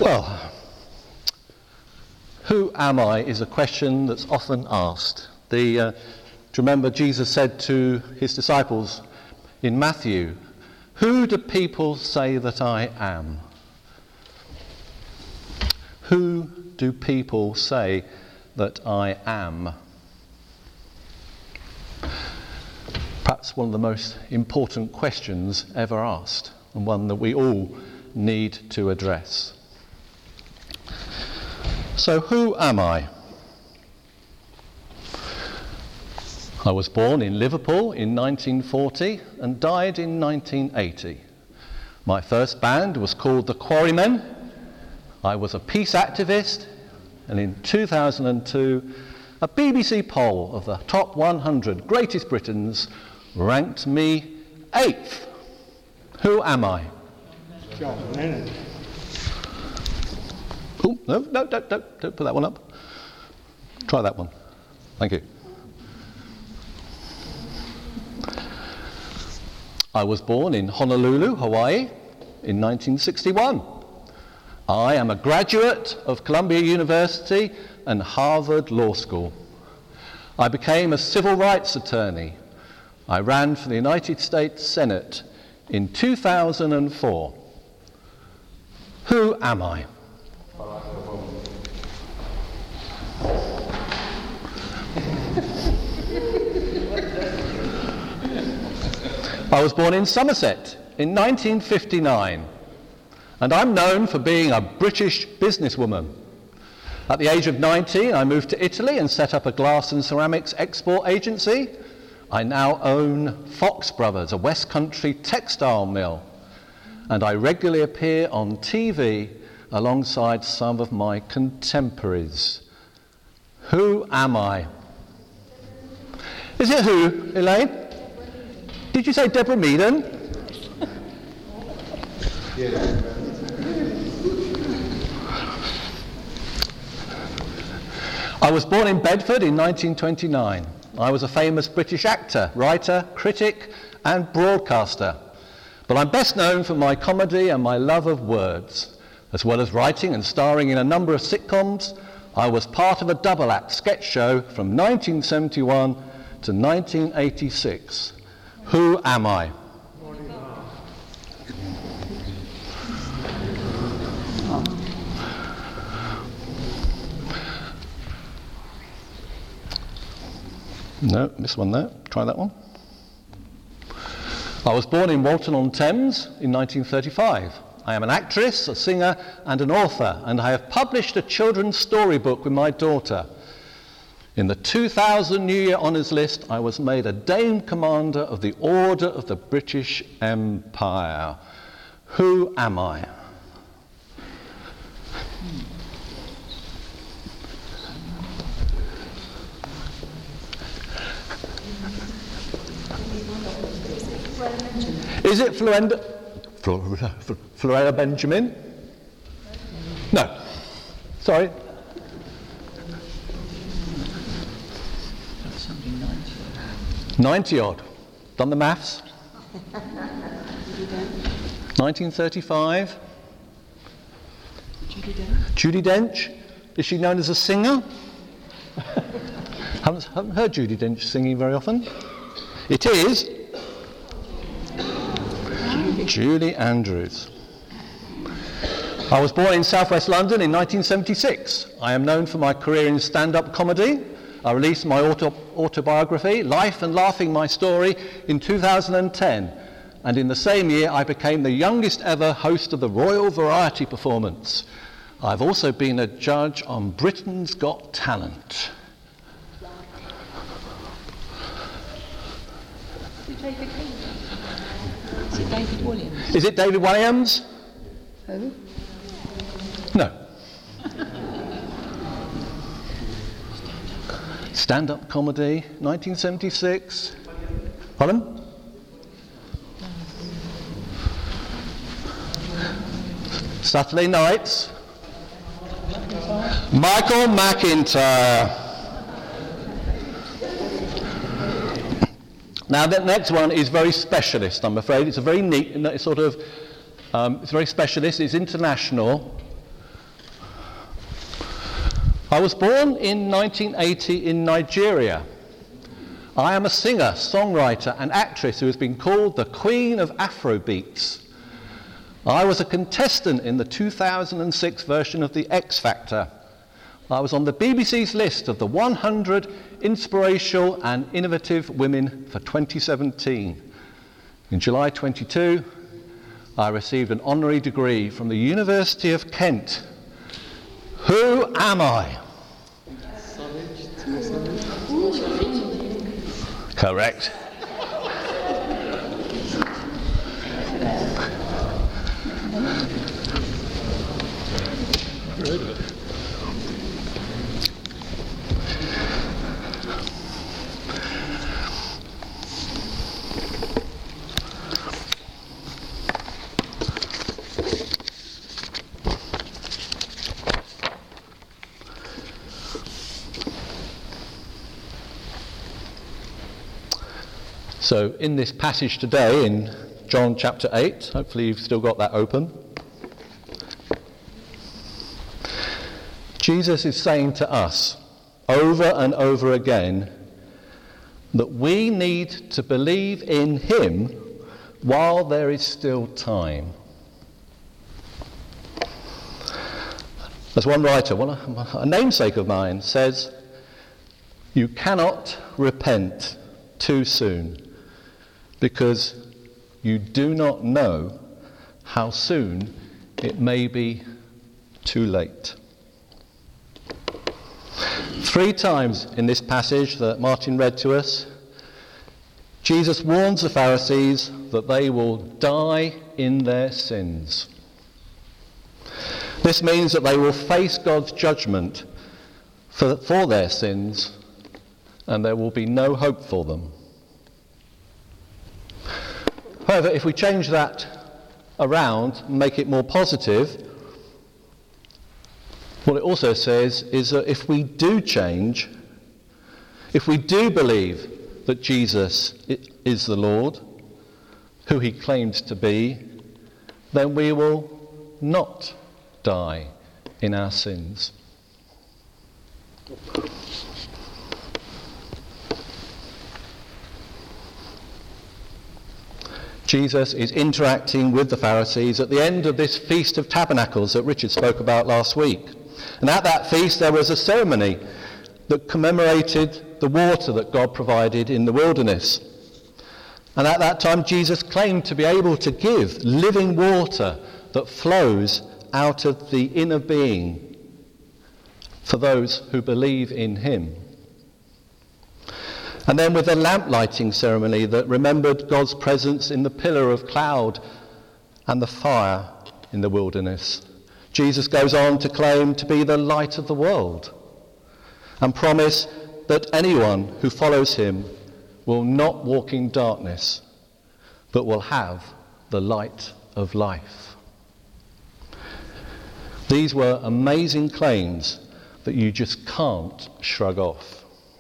Well, who am I is a question that's often asked. Do you remember Jesus said to his disciples in Matthew, "Who do people say that I am?" Who do people say that I am? Perhaps one of the most important questions ever asked, and one that we all need to address. So, who am I? I was born in Liverpool in 1940 and died in 1980. My first band was called the Quarrymen. I was a peace activist, and in 2002, a BBC poll of the top 100 greatest Britons ranked me 8th. Who am I? John Lennon. Oh, no, don't put that one up. Try that one. Thank you. I was born in Honolulu, Hawaii, in 1961. I am a graduate of Columbia University and Harvard Law School. I became a civil rights attorney. I ran for the United States Senate in 2004. Who am I? I was born in Somerset in 1959, and I'm known for being a British businesswoman. At the age of 19, I moved to Italy and set up a glass and ceramics export agency. I now own Fox Brothers, a West Country textile mill, and I regularly appear on TV alongside some of my contemporaries. Who am I? Is it who, Elaine? Did you say Deborah Meaden? Yeah. I was born in Bedford in 1929. I was a famous British actor, writer, critic, and broadcaster. But I'm best known for my comedy and my love of words. As well as writing and starring in a number of sitcoms, I was part of a double-act sketch show from 1971 to 1986. Who am I? No, missed one there. Try that one. I was born in Walton-on-Thames in 1935. I am an actress, a singer, and an author, and I have published a children's storybook with my daughter. In the 2000 New Year Honours List, I was made a Dame Commander of the Order of the British Empire. Who am I? Is it Florella Benjamin? No. Sorry. 90 odd. Done the maths? 1935. Judi Dench. Is she known as a singer? haven't heard Judi Dench singing very often. It is Julie Andrews. I was born in southwest London in 1976. I am known for my career in stand-up comedy. I released my autobiography, Life and Laughing My Story, in 2010. And in the same year, I became the youngest ever host of the Royal Variety Performance. I've also been a judge on Britain's Got Talent. Is it David Williams? Is it David Williams? Who? No. Stand-up comedy, 1976. Pardon? Saturday Nights. Michael McIntyre. Now the next one is very specialist, I'm afraid. It's a very neat, it's very specialist, it's international. I was born in 1980 in Nigeria. I am a singer, songwriter and actress who has been called the Queen of Afrobeats. I was a contestant in the 2006 version of The X Factor. I was on the BBC's list of the 100 inspirational and innovative women for 2017. In July 22, I received an honorary degree from the University of Kent. Who am I? Correct. So in this passage today in John chapter 8, hopefully you've still got that open, Jesus is saying to us over and over again that we need to believe in him while there is still time. As one writer, a namesake of mine, says, you cannot repent too soon, because you do not know how soon it may be too late. 3 times in this passage that Martin read to us, Jesus warns the Pharisees that they will die in their sins. This means that they will face God's judgment for their sins, and there will be no hope for them. However, if we change that around and make it more positive, what it also says is that if we do change, if we do believe that Jesus is the Lord, who he claims to be, then we will not die in our sins. Jesus is interacting with the Pharisees at the end of this Feast of Tabernacles that Richard spoke about last week. And at that feast there was a ceremony that commemorated the water that God provided in the wilderness. And at that time Jesus claimed to be able to give living water that flows out of the inner being for those who believe in him. And then with the lamp lighting ceremony that remembered God's presence in the pillar of cloud and the fire in the wilderness, Jesus goes on to claim to be the light of the world and promise that anyone who follows him will not walk in darkness, but will have the light of life. These were amazing claims that you just can't shrug off.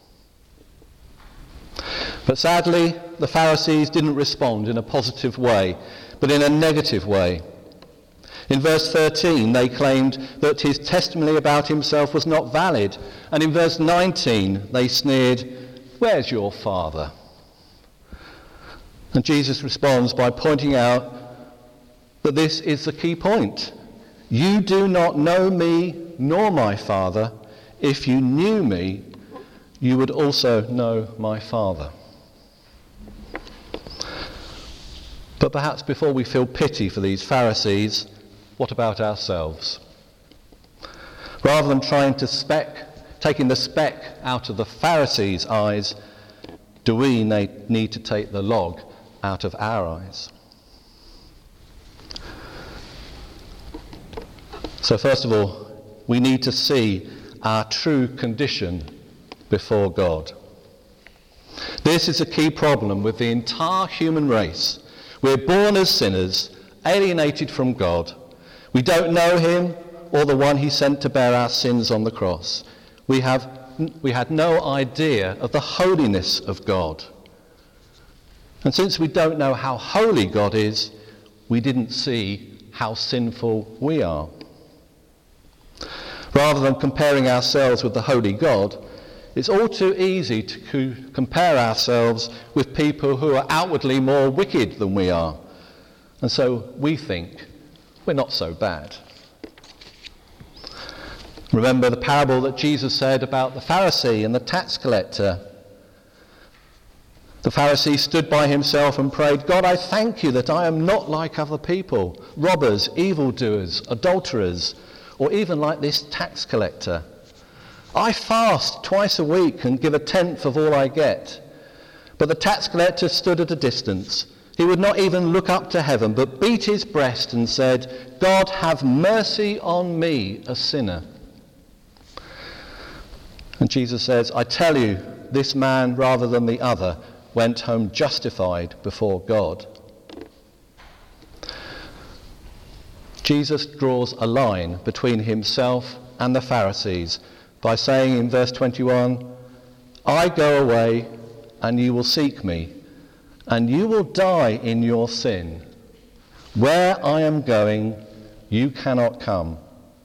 But sadly, the Pharisees didn't respond in a positive way, but in a negative way. In verse 13, they claimed that his testimony about himself was not valid. And in verse 19, they sneered, "Where's your father?" And Jesus responds by pointing out that this is the key point. You do not know me nor my Father. If you knew me, you would also know my Father. But perhaps before we feel pity for these Pharisees, what about ourselves? Rather than trying to taking the speck out of the Pharisees' eyes, do we need to take the log out of our eyes? So first of all, we need to see our true condition before God. This is a key problem with the entire human race. We're born as sinners, alienated from God. We don't know him or the one he sent to bear our sins on the cross. We had no idea of the holiness of God. And since we don't know how holy God is, we didn't see how sinful we are. Rather than comparing ourselves with the holy God, it's all too easy to compare ourselves with people who are outwardly more wicked than we are. And so we think we're not so bad. Remember the parable that Jesus said about the Pharisee and the tax collector. The Pharisee stood by himself and prayed, "God, I thank you that I am not like other people, robbers, evildoers, adulterers, or even like this tax collector. I fast twice a week and give a tenth of all I get." But the tax collector stood at a distance. He would not even look up to heaven, but beat his breast and said, "God, have mercy on me, a sinner." And Jesus says, "I tell you, this man rather than the other went home justified before God." Jesus draws a line between himself and the Pharisees by saying in verse 21, "I go away and you will seek me, and you will die in your sin. Where I am going, you cannot come."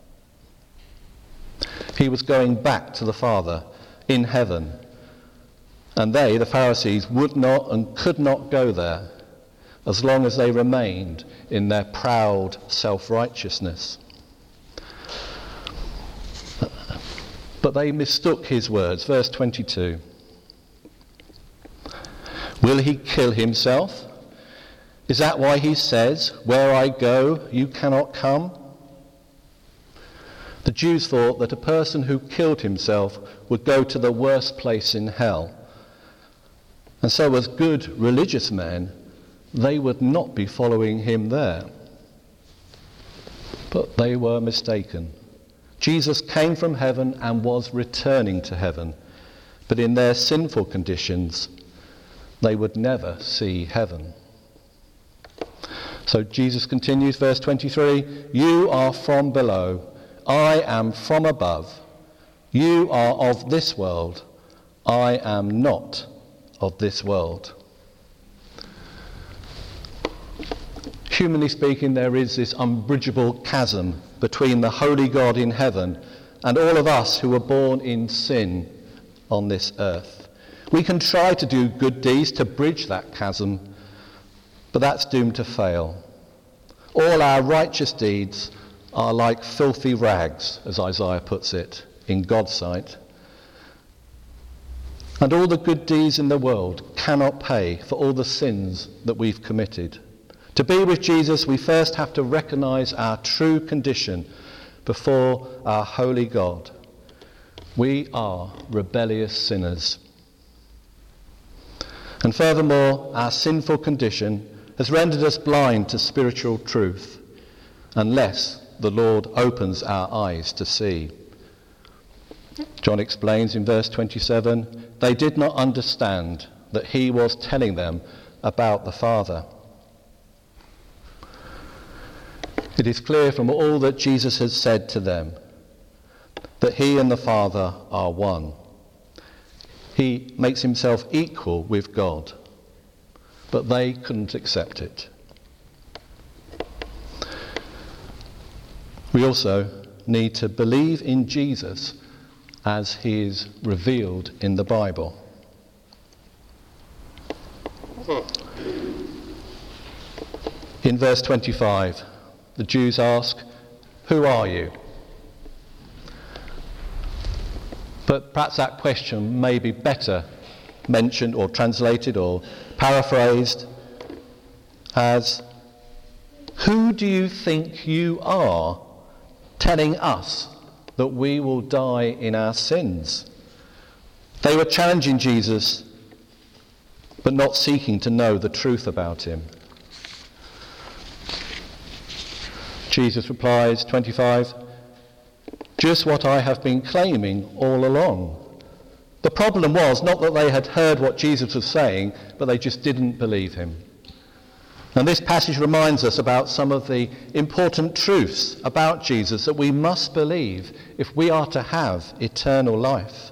He was going back to the Father in heaven, and they, the Pharisees, would not and could not go there as long as they remained in their proud self-righteousness. But they mistook his words. Verse 22. Will he kill himself? Is that why he says, "Where I go, you cannot come"? The Jews thought that a person who killed himself would go to the worst place in hell. And so as good religious men, they would not be following him there. But they were mistaken. Jesus came from heaven and was returning to heaven. But in their sinful conditions, they would never see heaven. So Jesus continues, verse 23, "You are from below, I am from above. You are of this world, I am not of this world." Humanly speaking, there is this unbridgeable chasm between the holy God in heaven and all of us who were born in sin on this earth. We can try to do good deeds to bridge that chasm, but that's doomed to fail. All our righteous deeds are like filthy rags, as Isaiah puts it, in God's sight. And all the good deeds in the world cannot pay for all the sins that we've committed. To be with Jesus, we first have to recognize our true condition before our holy God. We are rebellious sinners. And furthermore, our sinful condition has rendered us blind to spiritual truth, unless the Lord opens our eyes to see. John explains in verse 27, "They did not understand that he was telling them about the Father." It is clear from all that Jesus has said to them that he and the Father are one. He makes himself equal with God, but they couldn't accept it. We also need to believe in Jesus as he is revealed in the Bible. In verse 25, the Jews ask, "Who are you?" But perhaps that question may be better mentioned or translated or paraphrased as, "Who do you think you are telling us that we will die in our sins?" They were challenging Jesus, but not seeking to know the truth about him. Jesus replies, 25, "Just what I have been claiming all along." The problem was not that they had heard what Jesus was saying, but they just didn't believe him. And this passage reminds us about some of the important truths about Jesus that we must believe if we are to have eternal life.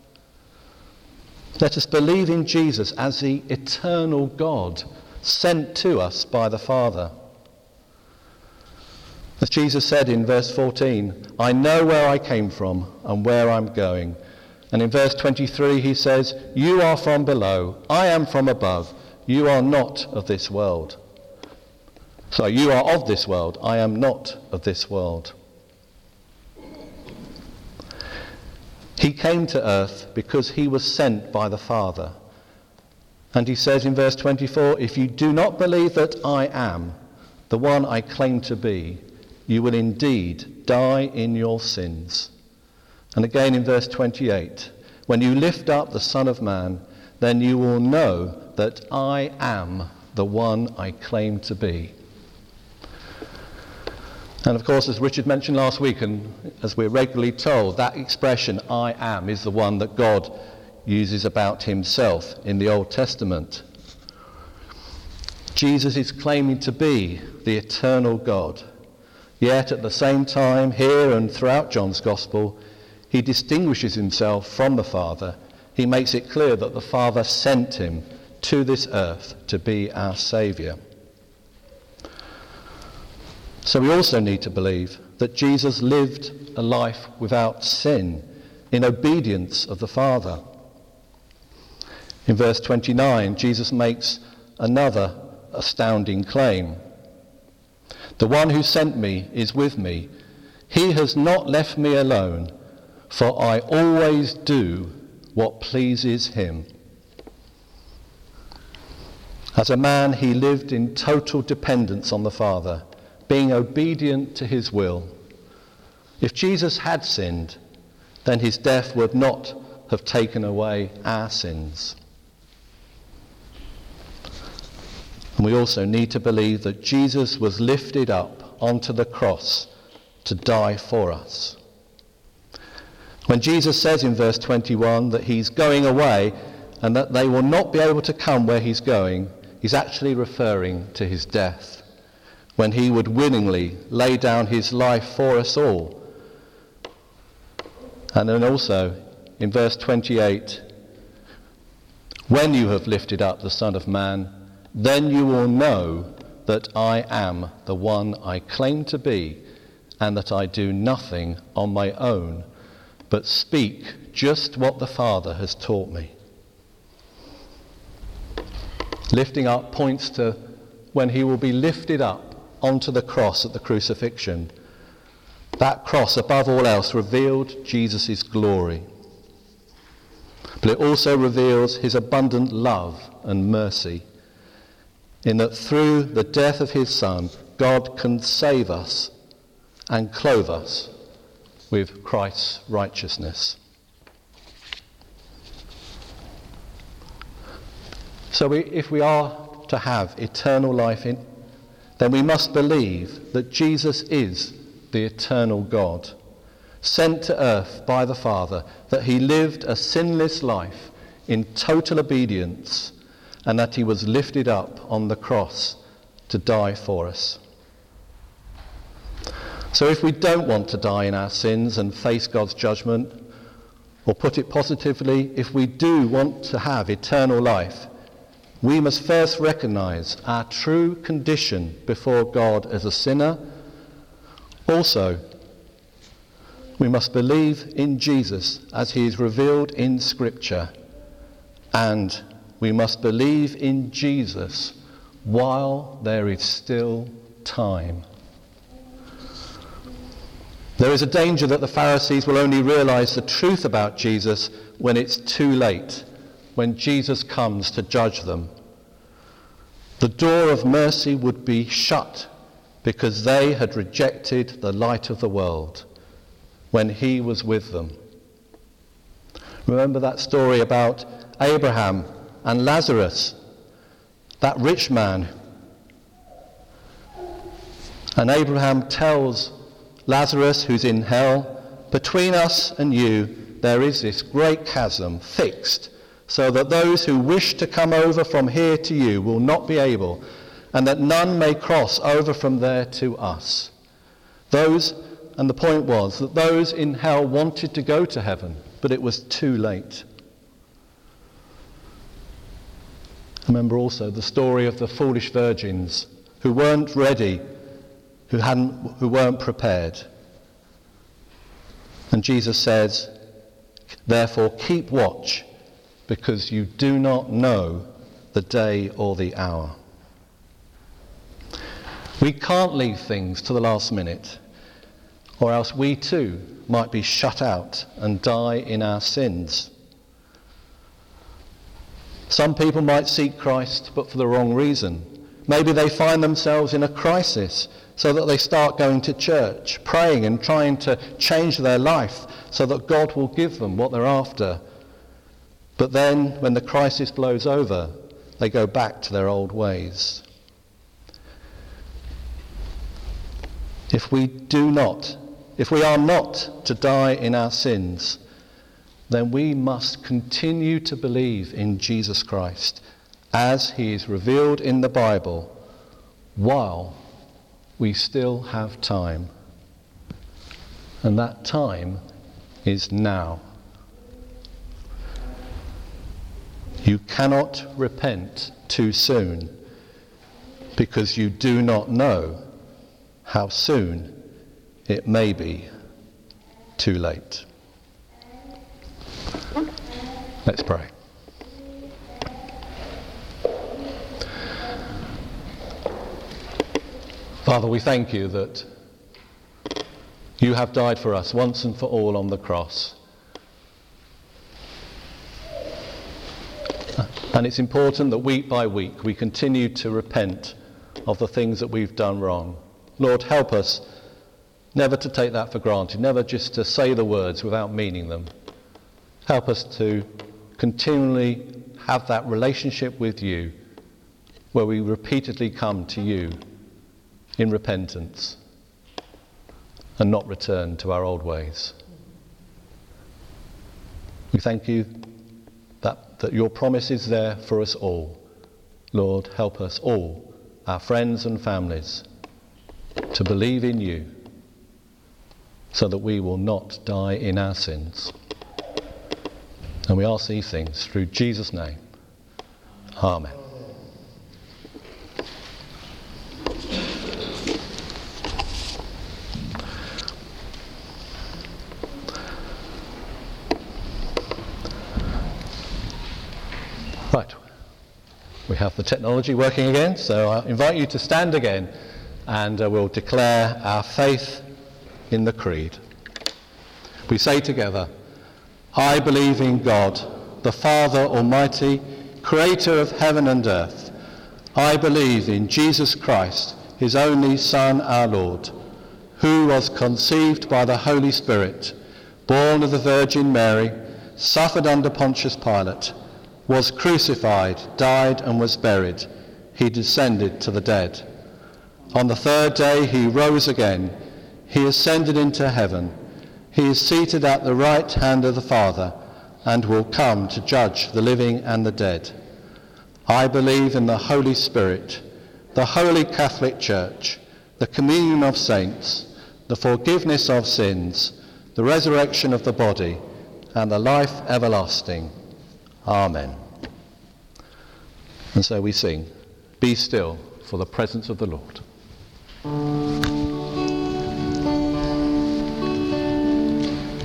Let us believe in Jesus as the eternal God sent to us by the Father. As Jesus said in verse 14, I know where I came from and where I'm going. And in verse 23 he says, you are from below, I am from above. You are not of this world. So you are of this world, I am not of this world. He came to earth because he was sent by the Father. And he says in verse 24, if you do not believe that I am the one I claim to be, you will indeed die in your sins. And again in verse 28, when you lift up the Son of Man, then you will know that I am the one I claim to be. And of course, as Richard mentioned last week, and as we're regularly told, that expression, I am, is the one that God uses about himself in the Old Testament. Jesus is claiming to be the eternal God. Yet at the same time, here and throughout John's Gospel, he distinguishes himself from the Father. He makes it clear that the Father sent him to this earth to be our Saviour. So we also need to believe that Jesus lived a life without sin, in obedience of the Father. In verse 29, Jesus makes another astounding claim. The one who sent me is with me. He has not left me alone, for I always do what pleases him. As a man, he lived in total dependence on the Father, being obedient to his will. If Jesus had sinned, then his death would not have taken away our sins. And we also need to believe that Jesus was lifted up onto the cross to die for us. When Jesus says in verse 21 that he's going away and that they will not be able to come where he's going, he's actually referring to his death, when he would willingly lay down his life for us all. And then also in verse 28, when you have lifted up the Son of Man, then you will know that I am the one I claim to be, and that I do nothing on my own, but speak just what the Father has taught me. Lifting up points to when he will be lifted up onto the cross at the crucifixion. That cross, above all else, revealed Jesus' glory. But it also reveals his abundant love and mercy, in that through the death of his Son, God can save us and clothe us with Christ's righteousness. So if we are to have eternal life then we must believe that Jesus is the eternal God, sent to earth by the Father, that he lived a sinless life in total obedience, and that he was lifted up on the cross to die for us. So if we don't want to die in our sins and face God's judgment, or put it positively, if we do want to have eternal life, we must first recognize our true condition before God as a sinner. Also, we must believe in Jesus as he is revealed in Scripture, and we must believe in Jesus while there is still time. There is a danger that the Pharisees will only realize the truth about Jesus when it's too late, when Jesus comes to judge them. The door of mercy would be shut because they had rejected the light of the world when he was with them. Remember that story about Abraham and Lazarus, that rich man. And Abraham tells Lazarus, who's in hell, between us and you there is this great chasm fixed, so that those who wish to come over from here to you will not be able, and that none may cross over from there to us. And the point was that those in hell wanted to go to heaven, but it was too late. Remember also the story of the foolish virgins who weren't ready who weren't prepared. And Jesus says, therefore keep watch, because you do not know the day or the hour. We can't leave things to the last minute, or else we too might be shut out and die in our sins. Some people might seek Christ, but for the wrong reason. Maybe they find themselves in a crisis, so that they start going to church, praying and trying to change their life so that God will give them what they're after. But then, when the crisis blows over, they go back to their old ways. If we are not to die in our sins, then we must continue to believe in Jesus Christ as he is revealed in the Bible while we still have time. And that time is now. You cannot repent too soon, because you do not know how soon it may be too late. Let's pray. Father, we thank you that you have died for us once and for all on the cross. And it's important that week by week we continue to repent of the things that we've done wrong. Lord, help us never to take that for granted, never just to say the words without meaning them. Help us to continually have that relationship with you where we repeatedly come to you in repentance and not return to our old ways. We thank you that your promise is there for us all. Lord, help us all, our friends and families, to believe in you so that we will not die in our sins. And we ask these things through Jesus' name. Amen. Right, we have the technology working again, so I invite you to stand again and we'll declare our faith in the Creed. We say together, I believe in God, the Father Almighty, creator of heaven and earth. I believe in Jesus Christ, his only Son, our Lord, who was conceived by the Holy Spirit, born of the Virgin Mary, suffered under Pontius Pilate, was crucified, died and was buried. He descended to the dead. On the third day he rose again. He ascended into heaven. He is seated at the right hand of the Father and will come to judge the living and the dead. I believe in the Holy Spirit, the Holy Catholic Church, the communion of saints, the forgiveness of sins, the resurrection of the body, and the life everlasting. Amen. And so we sing, Be still for the presence of the Lord.